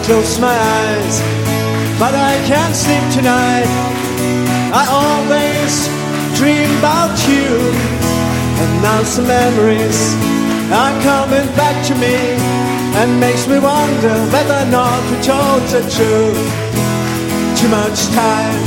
close my eyes, but I can't sleep tonight. I always dream about you, and now some memories are coming back to me, and makes me wonder whether or not we told the truth. Too much time